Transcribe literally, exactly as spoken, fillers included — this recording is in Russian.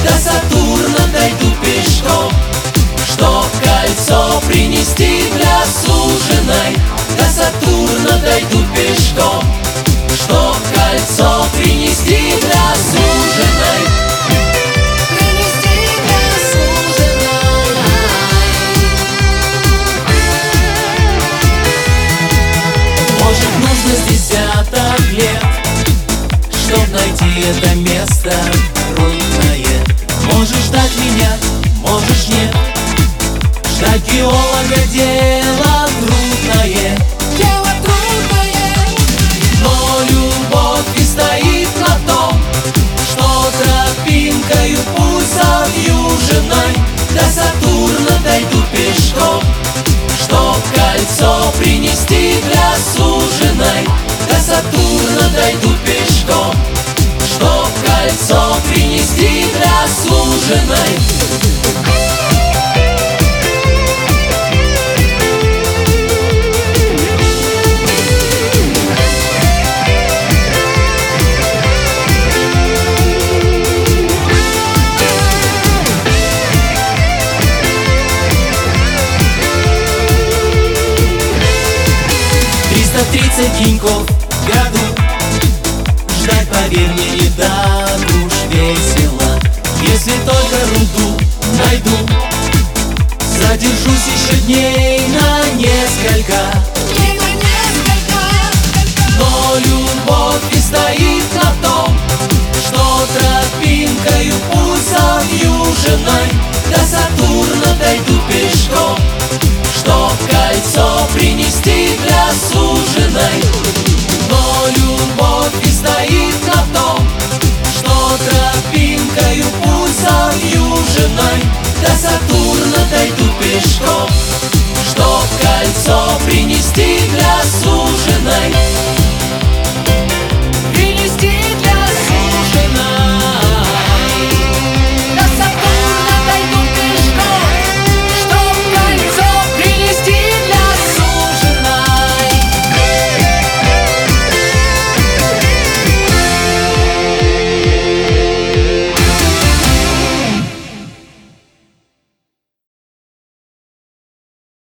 до Сатурна дойду пешком, чтоб кольцо принести для суженой. До Сатурна дойду пешком, чтоб кольцо принести для суженой. Принести для суженой. Может, нужно с десяток лет, чтоб найти это место трудное. Можешь ждать меня, можешь нет. Ждать геолога дело трудное. Дело трудное. Но любовь и стоит на том, что тропинкою путь завьюженной. До Сатурна дойду пешком, чтоб кольцо принести для суженой. До Сатурна дойду пешком, чтоб кольцо принести для суженой. триста тридцать деньков в году, ждать, поверь мне, не так уж весело. Если только руду найду, задержусь еще дней на несколько. Дней на несколько. Но любовь и стоит на том, что тропинкою путь завьюженной. До Сатурна дойду пешком, чтоб кольцо принести для суженой. Но любовь и стоит на том, что тропинкою путь завьюженной. До Сатурна дойду пешком, чтоб кольцо принести для суженой.